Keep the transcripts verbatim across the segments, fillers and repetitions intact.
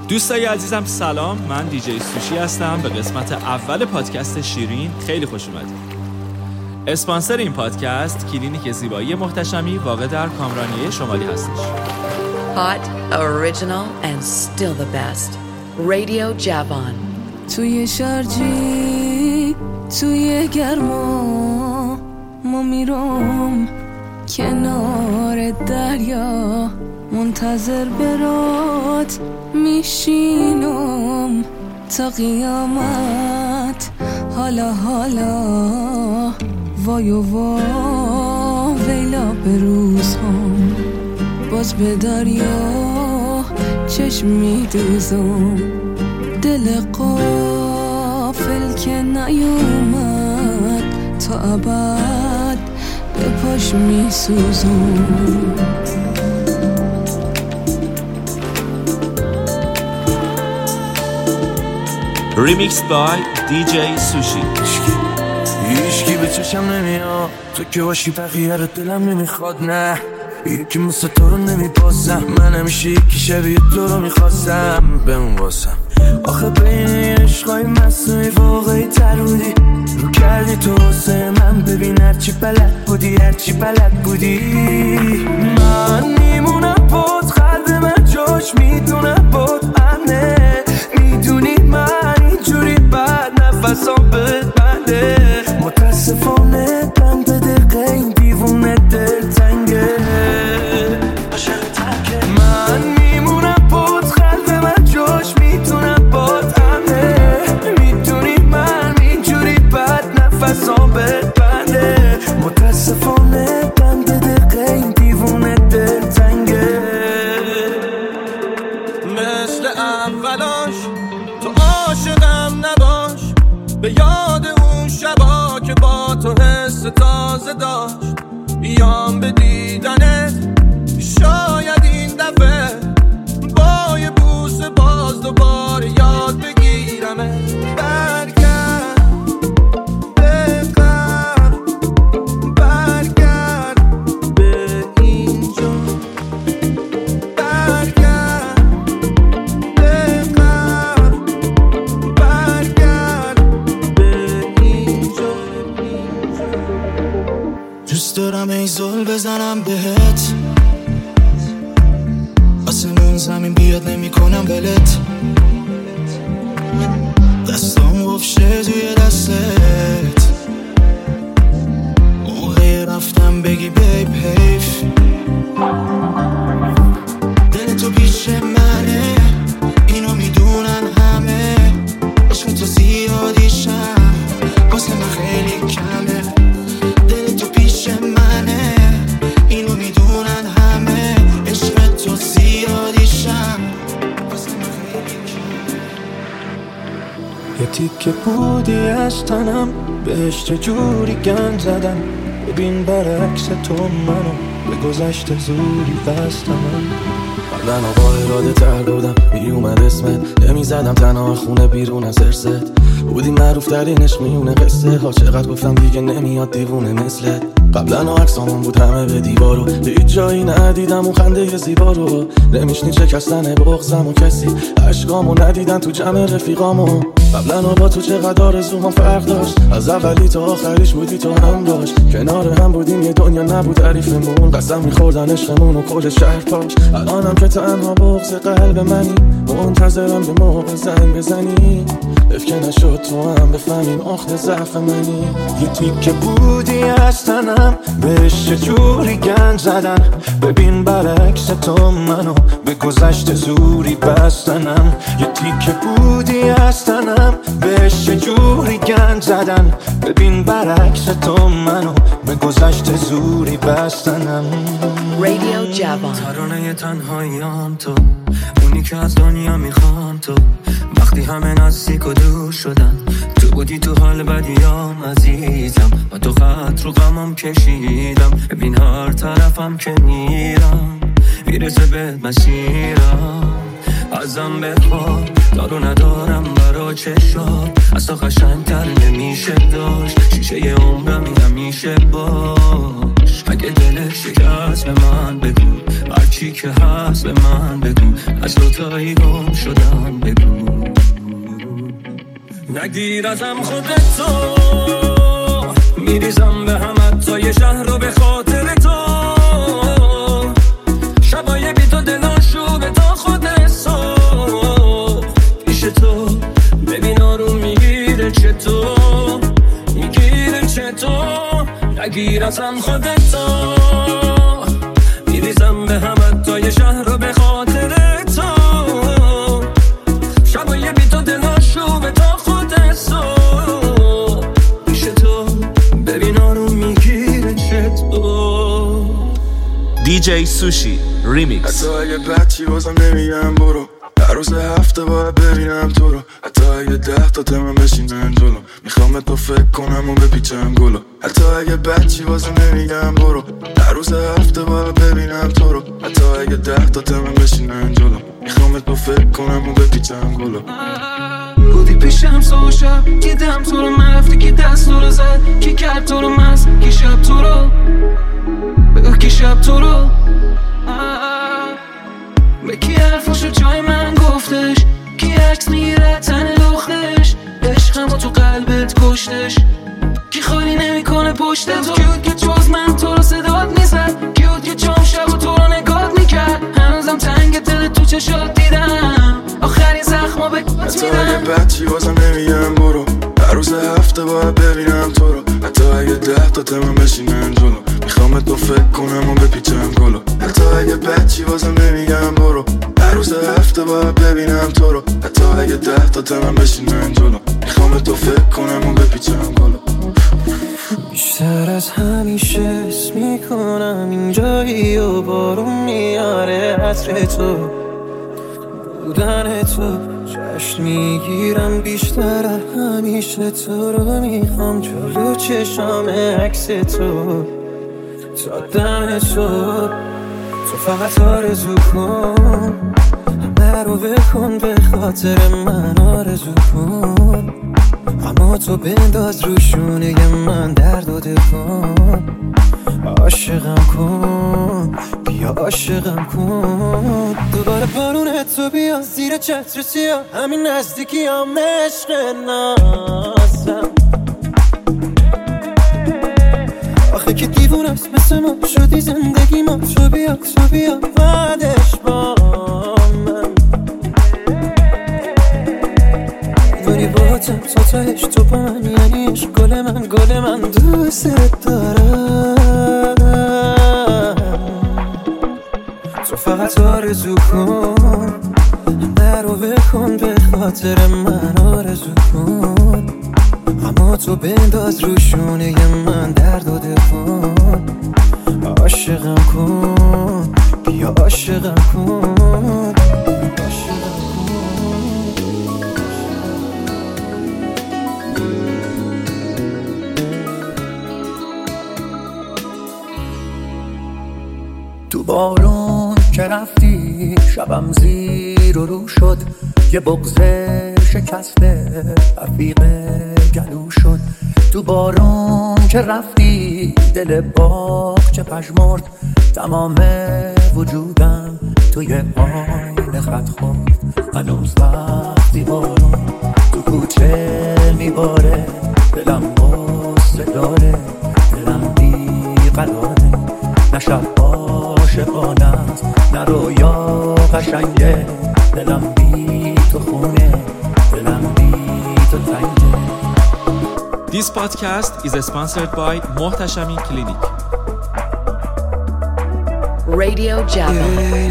دوستای عزیزم سلام، من دیجی سوشی هستم. به قسمت اول پادکست شیرین خیلی خوش اومدید. اسپانسر این پادکست کلینیک زیبایی محتشمی واقع در کامرانیه شمالی هستش. Hot, original and still the best. Radio Javon. توی شارجی توی گرما ما میرم کنار دریا، منتظر برات میشینم تا قیامت. حالا حالا وای و وا ویلا به روز هم باز به دریا چشم میدوزم. دل غافل که نیومد تا ابد به پاش میسوزم. ریمیکس بای دیجی سوشی. هیچکی به چشم نمیاد، تو که باشی بقیه رو دلم نمیخواد. نه یکی مثل تو رو نمیبازم، من همیشه یکی شبیه تو رو میخواستم بمون واسم. آخه بین عشقای مصنوعی واقعی تر بودی، رو کردی تو واسه من. ببین هرچی بلد بودی هرچی بلد بودی. من میمونم بود، قلب من جاش میدونه بود امنه. میدونی من اینجوری بعد نفسام بد بنده. متاسفانه بند به دقیقه این دیوونه دل تنگه. من میمونم بود، قلب من جاش میتونم بود امنه. میدونی من اینجوری بعد نفسام بد بنده. متاسفانه بند به دقیقه این دیوونه دل تنگه. مثل اولاش تو عاشقم نباش، به یاد اون شبا که با تو حس تازه داشت. بیام به دیدنت شاید این دفعه با یه بوس باز دوباره یاد بگیرمه. برگرد به قبل، برگرد به اینجا، برگرد به قبل، برگرد به اینجا. دوست دارم ای زل بزنم بهت، آسمون زمین بیاد نمی کنم بلت. دستام گفشه توی دستت، موقع رفتم بگی بیب حیف. دل تو پیش منه، اینو میدونن همه. عشق تو زیادیشم واسه من خیلی کمه. دل تو پیش منه، اینو میدونن همه. عشق تو زیادیشم واسه من خیلی کمه. یه تیکه بودی از تنم، بهش چه جوری گند زدم. ببین برعکس تو منو به گذشته زوری بستم. قبلا با اراده تر بودم، میومد اسمت نمیزدم تنها خونه بیرون از ارست. بودی معروف ترین عشق میونه قصه ها، چقدر گفتم دیگه نمیاد دیوونه مثلت. قبلا عکسامون بود همه به دیوارو، هیچ جایی ندیدم اون خنده زیبا رو. نمیشنی شکستن بغضم و کسی عشقامو ندیدن تو جمع رفیقامو. قبلا با تو چقدر آرزوام فرق داشت، از اولی تا آخریش بودی تو هم داشت. کنار هم بودیم یه دنیا نبود تعریفمون، قسم میخوردن عشقمون و کل شهر پاش. الانم که تنها بغض قلب منی، منتظرم به موقع زنگ بزنی. افکه نشد تو هم بفهمین آخت ضعف منی. یه تیکه بودی از تنم، بهش چه جوری گند زدن. ببین برعکس تو منو به گذشته زوری بستنم. یه تیکه بودی از تنم، بهش چه جوری گند زدن. ببین برعکس تو منو به گذشته زوری بستنم. Radio Javon. ترانه تنهاییام تو، اونی که از دنیا میخوام تو. وقتی همه نزدیک و دور شدن، تو بودی تو حال بدیام عزیزم. و تو خط رو غمم کشیدم، ببین هر طرفم که میرم میرسه به مسیرم. ازم بخواه دارو ندارم برا چشات، از تو قشنگتر نمیشه داشت. شیشه عمرم همیشه باش، اگه دلت شکست به من بگو، هرچی که هست به من بگو، از دوتایی گم شدم بگو. نگیر ازم خودتو، میریزم به همت تا یه شهر رو به خاطر تو. شبای بی تو دلاشو به تا خود صبح پیش تو، ببین آروم میگیره چطور، میگیره چطور. نگیر ازم خودتو، میریزم به همت تا یه شهر رو به خاطر تو. شبای بی تو دلاشو به تا خود صبح پیش تو، ببین آروم میگیره چطور. دیجی سوشی ریمیکس. حتی اگه بچی بازم نمیگم برو، هر روز هفته باید ببینم تو رو. حتی اگه ده تا تمام بشینن جلو، میخوام تو فکر کنم و بپیچم گلو. حتی اگه بچی بازم نمیگم برو، هر روز هفته باید ببینم تو رو. حتی اگه ده تا تمام بشینن جلو، میخوام تو فکر کنم و بپیچم گلو. بودی پیشم سو شب، دیدم تو رو مفتی که دست تو رو زد، کی کرد تو رو مست، کی شب تو رو بگو، کی شب تو رو به کی حرفاشو جای من گفتش، کی عکس میگیره تن لختش، عشقمو تو قلبت کشتش، کی خالی نمیکنه پشت تو. کیود که جز من تو رو صدات میزد، کیود که جام شب و تو رو نگات میکرد، هنوزم تنگ دل تو چشات دیدم، آخرین زخمو به کات حتی میدم. اگه بچی بازم نمیگم برو، هر روز هفته باید ببینم تو رو. حتی اگه ده تا تمام بشینن جلو، میخوام تو فکر کنم و بپیچم گلو. حتی اگه بچی بازم نمیگم برو، هر روز هفته باید ببینم تو رو. حتی اگه ده تا تمام بشینن جلو، میخوام تو فکر کنم و بپیچم گلو. بیشتر از همیشه حس میکنم اینجایی و بارون میاره عطر تو، بودن تو. جشن میگیرم بیشتر از همیشه تو رو، میخوام جلو چشام عکس تو تا دم تو. تو فقط آرزو کن، همه رو بکن به خاطر من آرزو کن. اما تو بنداز روشونه من درد و دل کن. عاشقم کن، بیا عاشقم کن. دوباره بارونه تو بیا زیر چتر سیاه، همین نزدیکی هم عشق نازم. آخه که دیوونه است مثل ما شدی زندگی ما، تو بیا تو بیا بعدش با من. داری با تم تا تاش تو با من، یعنی عشق گل من گل من دوست دارم. تو فقط آرزو کن، همه رو بکن به خاطر من آرزو کن. اما تو بنداز روشونه من درد و دل کن. عاشقم کن، بیا عاشقم کن. تو بارون که رفتی شبم زیر و رو شد، یه بغض شکسته رفیق گلو شد. تو بارون که رفتی دل باغ چه پژمرد، تمام وجودم توی آینه خط خورد. هنوز وقتی بارون تو کوچه میباره، دلم غصه داره، دلم بیقراره. نه شب عاشقانه است، نه رویا قشنگه، دلم بی تو خونه، دلم بی تو تنگه. This podcast is sponsored by محتشمی کلینیک. Radio Java.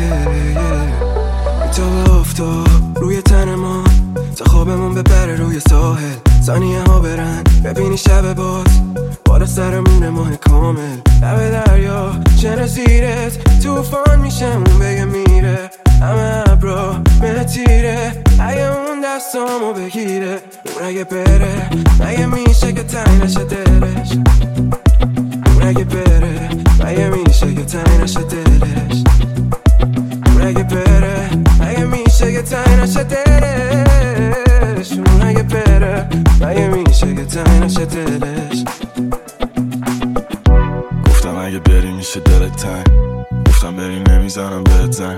تو افتاد روی تن ما تا خوابمون ببره روی ساحل، ثانیه ها برن ببینی شب باز بالا سرمون ماه کامل. لب دریا چن زیرت توفان میشه اون بگه میره، همه ابرا به تیره. اگه اون دستامو بگیره اون اگه بره، مگه میشه که تنگ نشه دلش. اون اگه بره مگه میشه که تنگ نشه دلش. اون اگه بره مگه میشه که تنگ نشه دلش. اون اگه بره مگه میشه که تنگ نشه دلش. گفتم اگه بریم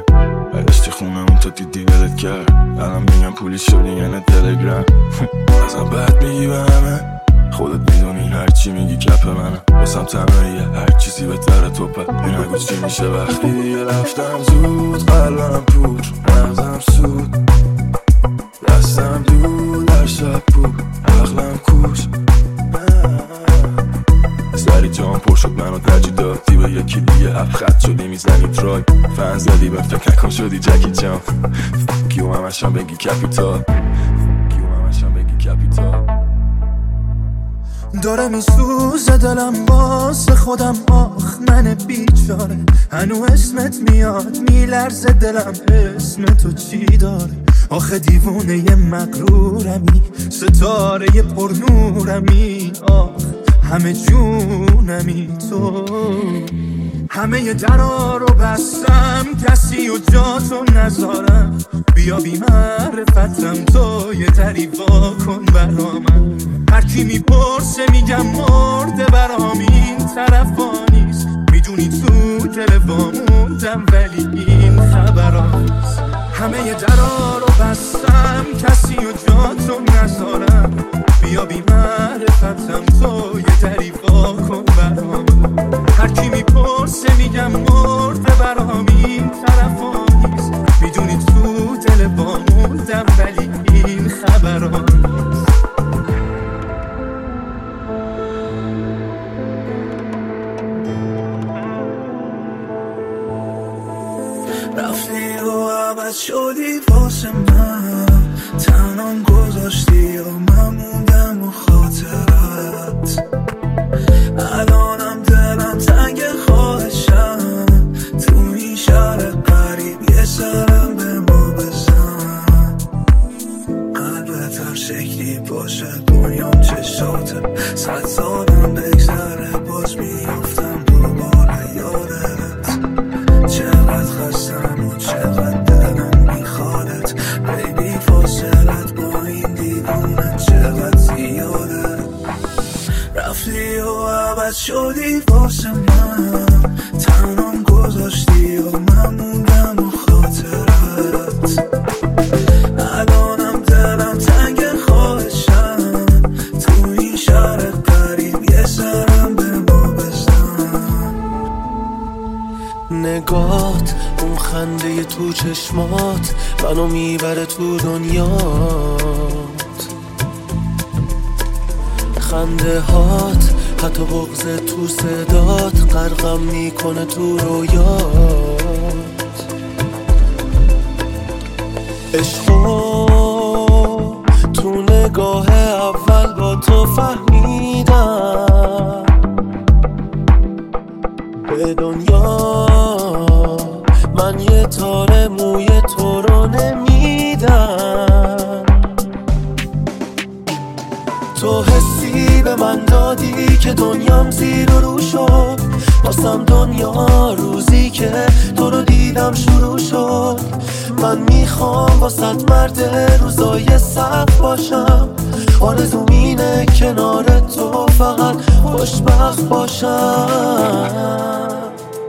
برشتی خونمون تا دیدی ولت کرد. الان میگم پولی شدی یعنی تلگرام. ازم بد میگی به همه، خودت میدونی هرچی میگی کپ منم. واسم تنهاییه هر چیزی بهتره تو پر. این نگو چی میشه وقتی دیگه رفتم زود. قلبم پور مغزم سود، دستم دور در شب پور، عقلم کوش. سری جام پر شد منو ترجیح دادی به یکی دیگه. هفت خط شدی میزنی ترای، فن زدی به فکر نکن شدی جکی جام. کیو همشان بگی کپیتال، کیو همشان بگی کپیتال. داره میسوزه دلم واسه خودم، آخ من بیچاره. هنو اسمت میاد میلرزه دلم، اسم تو چی داره؟ آخه دیوونه ی مغرورمی، ستاره ی پرنورمی. آخ همه جونمی تو، همه ی درا رو بستم کسی و جا تو نذارم. بیا بی معرفتم تو یه دری وا کن برا من. هر کی میپرسه میگم مرده برام، این طرفا نیست. میدونی تو دل واموندم ولی این خبرا نیست. همه ی درا رو بستم کسی و جا تو نذارم. بیا بی معرفتم تو یه دری وا کن برام. هر کی میپرسه میگم مرده برام، این طرفا نیست. میدونی تو دل واموندم ولی این خبرا نیست. رفتی و عوض شدی واسه من، تنام گذاشتی و من موندم و خاطرت. الانم دلم تنگ خواهشم، تو این شهر قریب یه سرم به ما بزن. قلبت هر شکلی باشه دنیام چشاته، صد سالم بگذره باز میافتم دوباره یادت. چقدر خستم و چقدر دلم میخوادت، بیبی فاصلت با این دیوونه چقدر زیاده. رفتی و عوض شدی واسه من، تنام گذاشتی و من موندم و خاطرت. الانم دلم تنگ خواهشم، تو این شهر قریب یه سرم به ما بزن. نگات اون خنده تو چشمات منو میبره تو دنیات. خنده هات حتی بغض تو صدات غرقم میکنه تو رویات. عشقو تو نگاه اول با تو فهمیدم، به دنیا من یه تار موی تو رو نمیدم. تو حسی به من دادی که دنیام زیر و رو شد، واسم دنیا روزی که تو رو دیدم شروع شد. من میخوام واسط مرد روزای سخت باشم، آرزوم اینه کنار تو فقط خوشبخت باشم.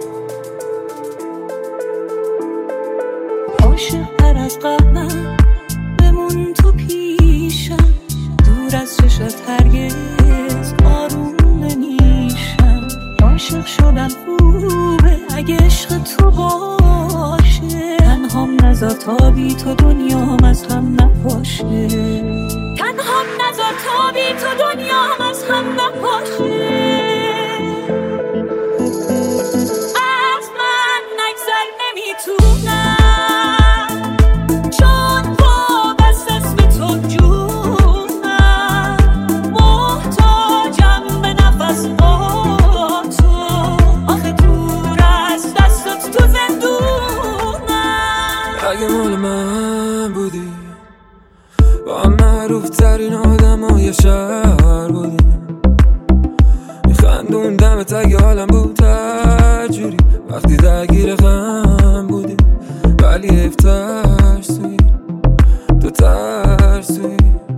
عاشق‌تر از قبلم بمون تو پیشم، دور از چشت هرگز آروم نمیشم. عاشق شدن خوبه اگه عشق تو باشه، تنهام نذار تا بی تو دنیام از هم نپاشه. تنهام نذار تا بی تو دنیام از هم نپاشه. از من نگذر نمیتونم، چون وابست اسم تو جونم. محتاجم به نفس با تو، آخه دور از دستت تو زندونم. اگه مال من بودی با هم معروف ترین آدم های شهر بودی، میخندون دمت اگه حالم بود هر جوری. وقتی درگیر غم بودی ولی حیف ترسوی، تو ترسوی.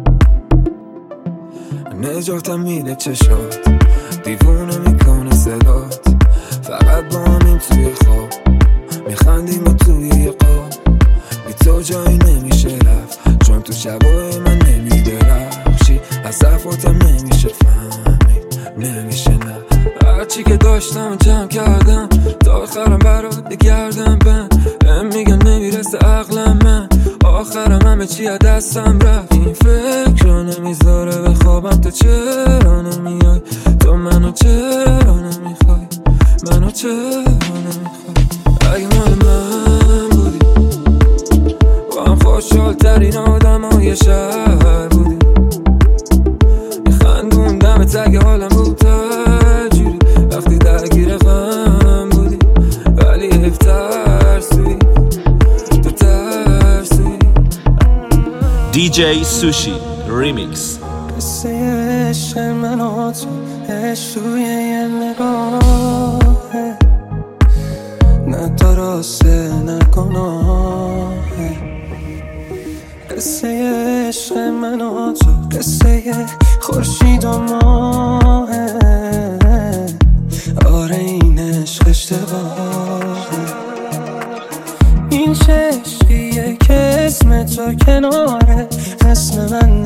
نجاتم میده چشات، دیوونه میکنه صدات. فقط با همین توی خواب میخندیم و توی یه بی تو جایی نمیشه رفت، چون تو شبای من نمیدرخشی، از صفاتم نمیشه فهمید، نمیشه نه. هرچی که داشتم جمع کردم تا آخرم برات بگردم بند، هم میگن نمیرسه عقلم من، آخرم همه چی از دستم رفت. این فکر رو نمیذاره بخوابم، تو چرا نمیای، تو منو چرا نمیخوای، منو چرا نمیخوای. اگه مال من بودی با هم خوشحال ترین آدم های شهر بودی، میخندوندم تگ حالم بود تجوری، وقتی درگیر غم بودی ولی حیف ترسوی، تو ترسوی. دی جی سوشی ریمیکس. قصه عشق من و تو عشق توی یه نگاهه، نه درسته نه گناهه. قصه عشق من و تو قصه خورشید و ماهه، آره این عشق اشتباهه. این چه عشقیه که اسم تو کناره اسم من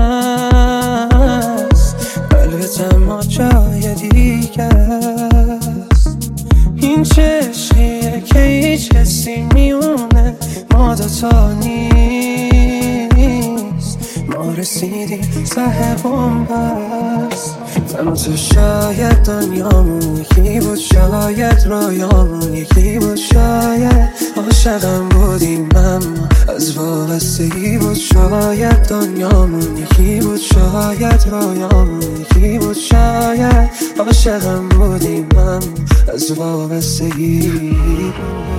هست، قلبت اما جای دیگه است. این چه عشقیه که هیچ کسی میونه ما دوتا نیست، ما رسیدیم ته بومبست. من و تو شاید دنیامون یکی بود، شاید رویامون یکی بود، شاید عاشقم بودیم اما از وابستگی بود. شاید دنیامون یکی بود، شاید رویامون یکی بود، شاید عاشقم بودیم اما از وابستگی بود.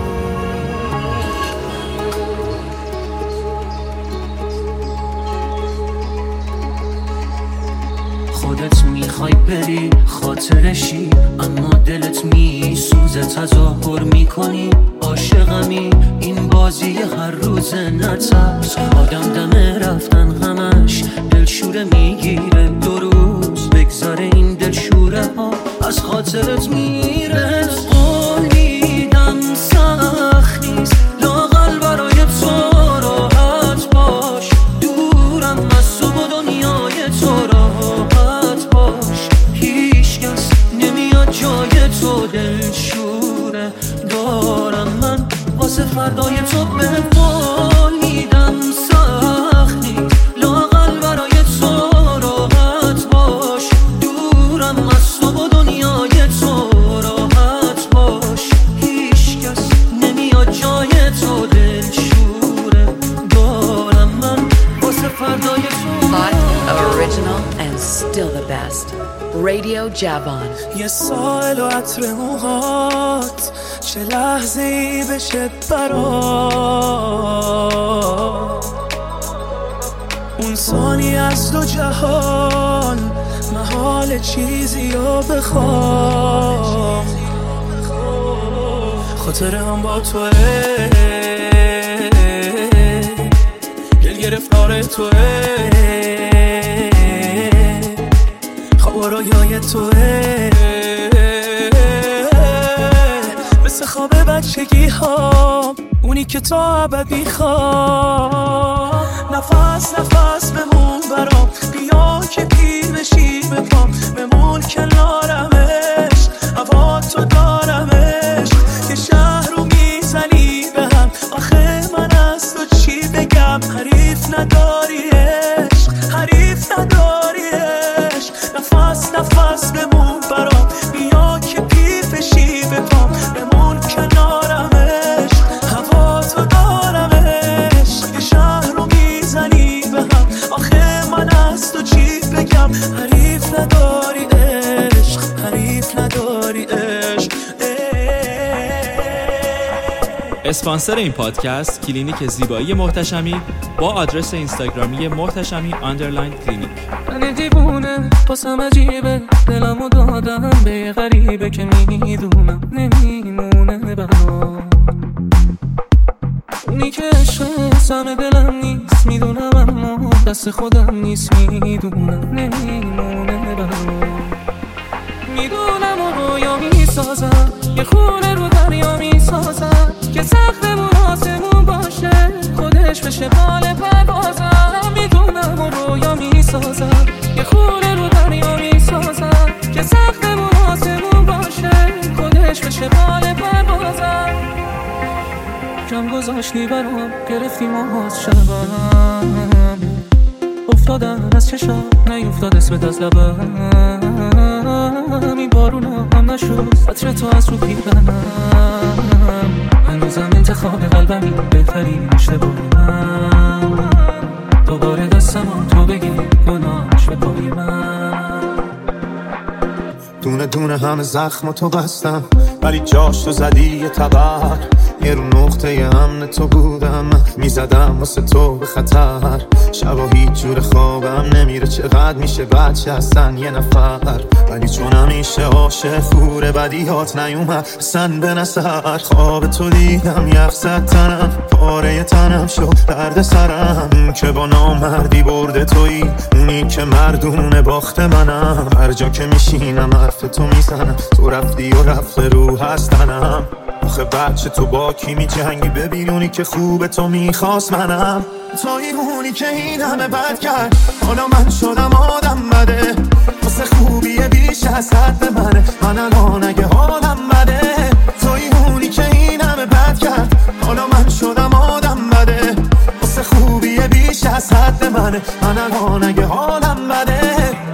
خودت میخوای بری خاطرشی، اما دلت میسوزه تظاهر میکنی عاشقمی. این بازی هر روز نترس، آدم دمه رفتن همش دلشوره میگیره، دو روز بگذاره این دلشوره ها از خاطرت میره. قولیدم سخت نیست لااقل برای تو راحت باش، دورم از تو و دنیای تو راحت باش. هیچ کس نمیاد جای تو دلشوره دارم من واسه فردای تو. به قولیدم سخت نیست لااقل برای تو راحت باش، دورم از تو و دنیای تو راحت باش. هیچ کس نمیاد جای تو دلشوره دارم من واسه فردای تو. Hot, original, and still the best. Radio Javon. یه سال و عطر موهات چه لحظه ای بشه برات، اون ثانی از دو جهان محال چیزی رو بخوام. خاطره هم با توه، گل گرفتار توه، خواب و رویای توه، مثل خواب بچگی ها، اونی که تا ابد میخوام. نفس نفس بمون برام، بیا که پیر بشی بپام، بمون کنارمش، هوا تو دارمش. یه شهر رو میزنی به هم، آخه من از تو چی بگم، حریف نداری عشق، حریف نداری عشق. نفس نفس بمون برام، بیا که پیر بشی بپام، بمون کنارمش، هوا تو دارمش. یه شهر رو میزنی به هم، آخه من از تو چی بگم، حریف نداری عشق، حریف نداری عشق. اسپانسر این پادکست کلینیک زیبایی محتشمی با آدرس اینستاگرامی محتشمی آندرلاین کلینیک. من دیوونه پاسم عجیبه، دلمو دادم به غریبه که میدونم نمیمونه برام. اونی که عشق سم دلم نیست میدونم، اما دست خودم نیست میدونم نمیمونه برام. میدونم و رویا میسازم، یه خونه رو دریا میسازم که سقف آسمون بشه بال پروازم، میدونم و رویا میسازم، یه خونه رو دریا میسازم که سقفمون آسمون باشه، خودش بشه بال پروازم. کم گذاشتی برام، گرفتی ماهاز شبم، افتادم از چشم نیفتاد اسمت از لبم، این بارونا هم نشد سطر تو از رو پیرنم، هنوزم انتخاب قلبمی بهترین اشتباهیم، دوباره دستم تو بگی گناهش به پای من. دونه دونه همه زخم تو بستم، ولی جاش تو زدی یه طبق، یه رو نقطه امن تو بودم، میزدم واسه تو به خطر، شبا هیچ جور خوابم نمیره، چقدر میشه بچه هستن یه نفر، ولی چون همیشه عاشق فور بدیهات نیومد اصلا به نظر، خواب تو دیدم یخ زد تنم، پاره تنم شد درد سرم، که با نامردی برده تویی، اونی که مردونه باخت منم، هر جا که میشینم حرف تو میزنم، تو رفتی و رفت رو هستنم، آخه بچه تو با کی می جنگی، ببینونی که خوب تو میخواست منم، توی اونی که این همه بد کرد، حالا من شدم آدم بده، واسه خوبی بیش از حد منه، من الان اگه حالم بده، توی اونی که این همه بد کرد، حالا من شدم آدم بده، واسه خوبی بیش از حد منه، من الان اگه حالم بده.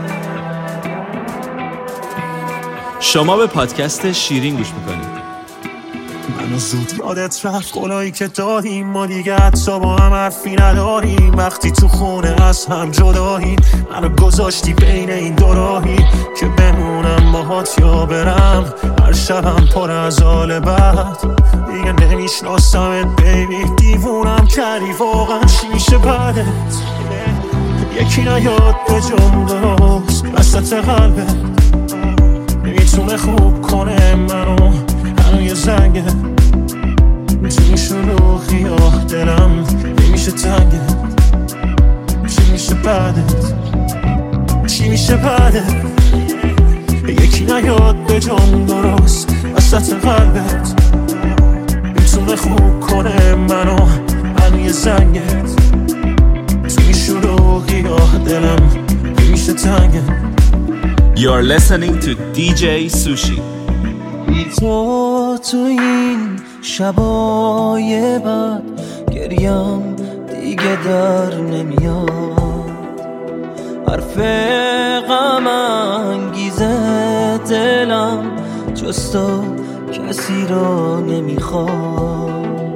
شما به پادکست شیرین گوش میکنید. منو زود یادت رفت قولایی که دادیم، ما دیگه حتی با هم حرفی نداریم، وقتی تو خونه از هم جداییم، منو گذاشتی بین این دو راهی، که بمونم باهات یا برم، هر شبم پر از حال بد، دیگه نمیشناسمت بیبی، دیوونم کردی واقعا، چی میشه بعدت؟ یکی نیاد به جملاست وسط قلبت، نمیتونه خوب کنه منو، منو یه زنگه تو شلوغی، آه دلم نمیشه تنگه، چی میشه بعدت؟ چی میشه بعدت؟ یکی نیاد به جام درست وسط قلبت، میتونه خوب کنه منو، منو یه زنگت تو شلوغی، آه دلم نمیشه تنگه. You are listening to دی جی Sushi. تو تو این شبای بعد گریم دیگه در نمیاد، حرف غم انگیزه دلم جز تو کسی را نمیخواد،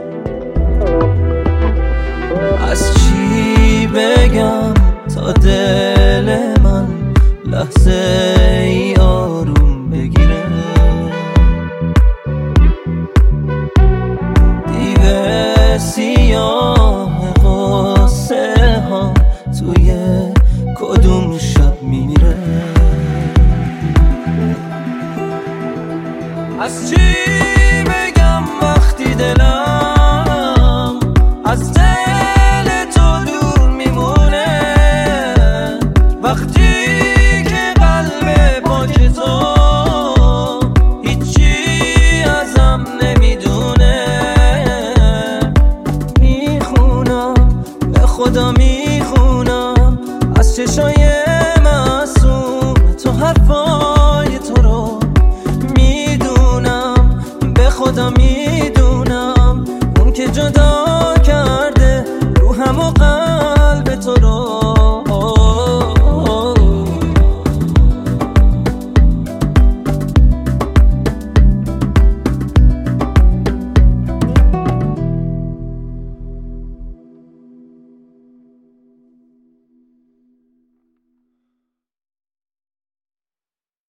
از چی بگم تا دل من لحظه ای آروم بگیره، دیو سیاه غصه ها توی کدوم شب میمیره، از چی بگم وقتی دلم از دل تو دور میمونه، وقتی خدا میخونم از چشای معصوم تو حرفای تو رو میدونم، به خدا میدونم اون که جدا کرده روحم و